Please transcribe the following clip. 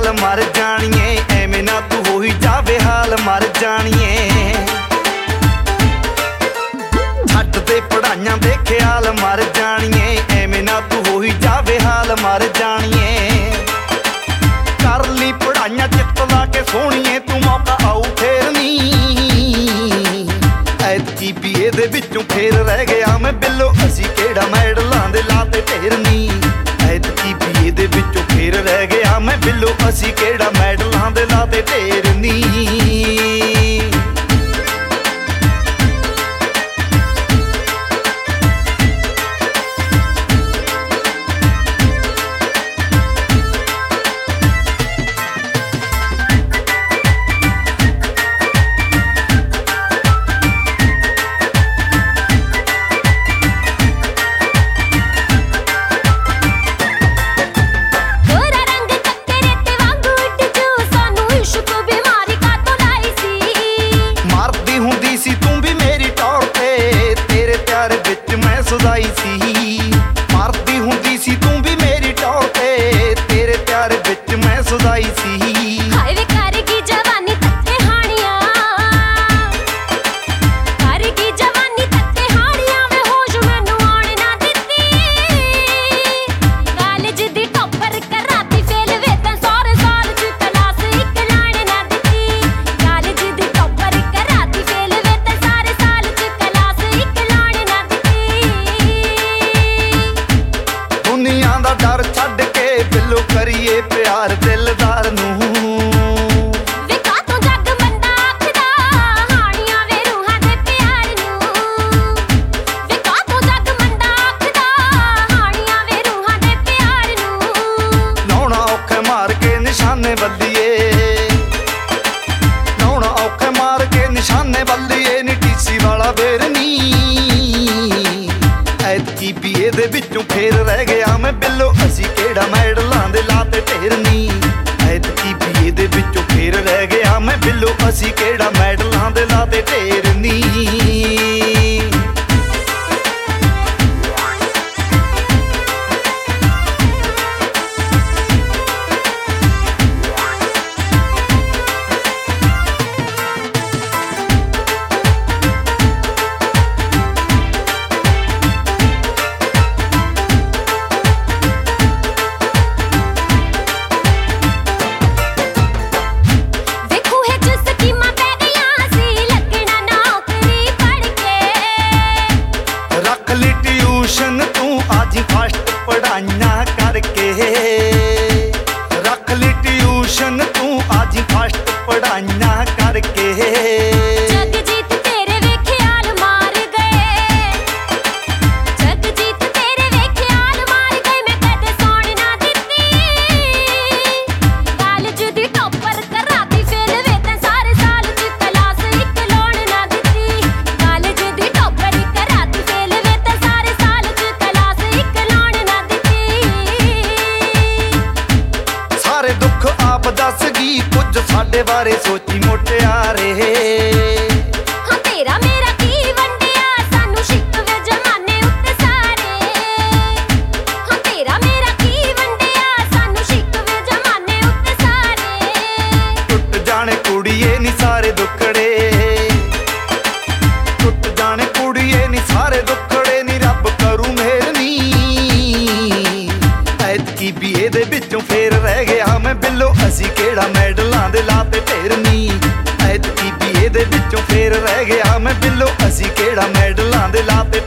ਹਾਲ ਮਰ ਜਾਣੀਏ, ਐਵੇਂ ਨਾ ਤੂੰ ਹੋਈ ਜਾਵੇ ਹਾਲ ਮਰ ਜਾਣੀਏ। ਛੱਡ ਦੇ ਪੜਾਈਆਂ ਦੇ ਖਿਆਲ ਮਰ ਜਾਣੀਏ, ਐਵੇਂ ਨਾ ਤੂੰ ਹੋਈ ਜਾਵੇ ਹਾਲ ਮਰ ਜਾਣੀਏ। ਕਰ ਲਈ ਪੜਾਈਆਂ ਚਿੱਤ ਲਾ ਕੇ ਸੋਹਣੀਏ, ਤੂੰ ਮੌਕਾ ਆਊ ਫੇਰ ਨੀ। ਐਤਕੀ ਬੀਏ ਦੇ ਵਿੱਚੋਂ ਫੇਰ ਰਹਿ ਗਿਆ ਮੈਂ ਬਿੱਲੋ, ਅਸੀਂ ਕਿਹੜਾ ਮੈਡਲਾਂ ਦੇ ਲਾਤੇ ਢੇਰ ਨੀ। ਐਤਕੀ ਬੀਏ ਦੇ ਵਿੱਚੋਂ ਫੇਰ ਰਹਿ ਗਿਆ ਮੈਂ ਬਿੱਲੋ, ਅਸੀਂ ਕਿਹੜਾ ਮੈਡਲਾਂ ਦੇ ਲਾਤੇ ਢੇਰ ਨੀ। ਸੁਦਾਈ ਸੀ ਮਰਦੀ ਹੁੰਦੀ ਸੀ ਤੂੰ ਵੀ ਮੇਰੀ ਟੌਰ ਤੇ, ਤੇਰੇ ਪਿਆਰ ਵਿੱਚ ਮੈਂ ਸੁਦਾਈ ਸੀ। ਹਾਏ ਵੇ ਕਰਗੀ ਜਵਾਨੀ ਤੱਕੇ ਹਾਣੀਆਂ, ਕਰਗੀ ਜਵਾਨੀ ਤੱਕੇ ਹਾਣੀਆਂ, ਵੇ ਹੋਸ਼ ਮੈਨੂੰ ਆਉਣ ਨਾ ਦਿੱਤੀ। ਕਾਲਜ ਦੀ ਟੌਪਰ ਕਰਾਤੀ ਫੇਲ, ਵੇ ਤਾਂ ਸਾਰੇ ਸਾਲ ਚ ਕਲਾਸ ਇੱਕ ਲਾਣ ਨਾ ਦਿੱਤੀ। ਕਾਲਜ ਦੀ ਟੌਪਰ ਕਰਾਤੀ ਫੇਲ, ਵੇ ਤਾਂ ਸਾਰੇ ਸਾਲ ਚ ਕਲਾਸ ਇੱਕ ਲਾਣ ਨਾ ਦਿੱਤੀ। ਦੁਨੀਆ ਦਾ ਡਰ ਛੱਡ ਕੇ ਬਿੱਲੋ ਕਰੀਏ ਪਿਆਰ ਦਿਲਦਾਰ ਨੂੰ। ਵੇ ਕਾਤੋਂ ਜੱਗ ਮੰਦਾ ਆਖਦਾ ਹਾਣੀਆਂ, ਵੇ ਰੂਹਾਂ ਦੇ ਪਿਆਰ ਨੂੰ। ਵੇ ਕਾਤੋਂ ਜੱਗ ਮੰਦਾ ਆਖਦਾ ਹਾਣੀਆਂ, ਵੇ ਰੂਹਾਂ ਦੇ ਪਿਆਰ ਨੂੰ। ਲਾਉਣਾ ਔਖੇ ਮਾਰ ਕੇ ਨਿਸ਼ਾਨੇ ਬੱਲੀਏ, ਲਾਉਣਾ ਔਖੇ ਮਾਰ ਕੇ ਨਿਸ਼ਾਨੇ ਬੱਲੀਏ ਨੀ, ਟੀਸੀ ਵਾਲਾ ਫੇਰ ਨੀ। ਐਤਕੀ ਬੀਏ ਦੇ ਵਿੱਚੋਂ ਫੇਰ ਰਹਿ ਗਿਆ ਮੈਂ ਬਿੱਲੋ, ਅਸੀਂ ਕਿਹੜਾ ਮੈਡਲਾਂ ਦੇ ਲਾਤੇ ਢੇਰ ਨੀ। ਐਤਕੀ ਬੀਏ ਦੇ ਵਿੱਚੋਂ ਫੇਰ ਰਹਿ ਗਿਆ ਮੈਂ ਬਿੱਲੋ, ਅਸੀਂ ਕਿਹੜਾ ਮੈਡਲਾਂ ਦੇ ਲਾਤੇ ਢੇਰ ਨੀ। ਤੂੰ ਅੱਜ ਫਸਟ ਪੜਾਈਆਂ ਕਰਕੇ, ਰੱਖ ਲਈ ਟਿਊਸ਼ਨ ਤੂੰ ਅੱਜ ਫਸਟ ਪੜਾਈਆਂ ਕਰਕੇ। ਜਗਜੀਤ ਤੇਰੇ ਵੇ ਖਿਆਲ ਮਾਰ ਗਏ, ਜਗਜੀਤ ਤੇਰੇ ਵੇ ਖਿਆਲ ਮਾਰ ਗਏ, ਮੈਂ ਕਦੇ ਸੌਣ ਨਾ ਦਿੱਤੀ। ਕਾਲਜ ਦੀ ਟੌਪਰ ਕਰਾਤੀ ਫੇਲ, ਵੇ ਤਾਂ ਸਾਰੇ ਸਾਲ ਚ ਕਲਾਸ ਇੱਕ ਲਾਉਣ ਨਾ ਦਿੱਤੀ। ਕਾਲਜ ਦੀ ਟੌਪਰ ਕਰਾਤੀ ਫੇਲ, ਵੇ ਤਾਂ ਸਾਰੇ ਸਾਲ ਚ ਕਲਾਸ ਇੱਕ ਲਾਉਣ ਨਾ ਦਿੱਤੀ। ਸਾਰੇ ਦੁੱਖ ਆਪ ਦੱਸ ਗਈ, ਕੁਝ ਸਾਡੇ ਬਾਰੇ ਸੋਚੀ ਮੁਟਿਆਰੇ। ਹਾਂ ਤੇਰਾ ਮੇਰਾ ਕੀ ਵੰਡਿਆ, ਸਾਨੂੰ ਸ਼ਿਕਵੇ ਜ਼ਮਾਨੇ ਉੱਤੇ ਸਾਰੇ। ਹਾਂ ਤੇਰਾ ਮੇਰਾ ਕੀ ਵੰਡਿਆ, ਸਾਨੂੰ ਸ਼ਿਕਵੇ ਜ਼ਮਾਨੇ ਉੱਤੇ ਸਾਰੇ। ਟੁੱਟ ਜਾਣੇ ਕੁੜੀਏ ਨੀ ਸਾਰੇ ਦੁੱਖੜੇ, ਟੁੱਟ ਜਾਣੇ ਕੁੜੀਏ ਨੀ ਸਾਰੇ ਦੁੱਖੜੇ ਨੀ, ਰੱਬ ਕਰੂ ਮਿਹਰ ਨੀ। ਐਤਕੀ ਬੀਏ ਦੇ ਵਿੱਚੋਂ ਫੇਰ ਰਹਿ ਗਿਆ ਮੈਂ ਬਿੱਲੋ, ਅਸੀਂ ਕਿਹੜਾ ਮੈਡਲਾਂ ਦੇ ਲਾਤੇ ਢੇਰ ਨੀ। ਐਤਕੀ ਬੀਏ ਦੇ ਵਿੱਚੋਂ ਫੇਰ ਰਹਿ ਗਿਆ ਮੈਂ ਬਿੱਲੋ, ਅਸੀਂ ਕਿਹੜਾ ਮੈਡਲਾਂ ਦੇ ਲਾਤੇ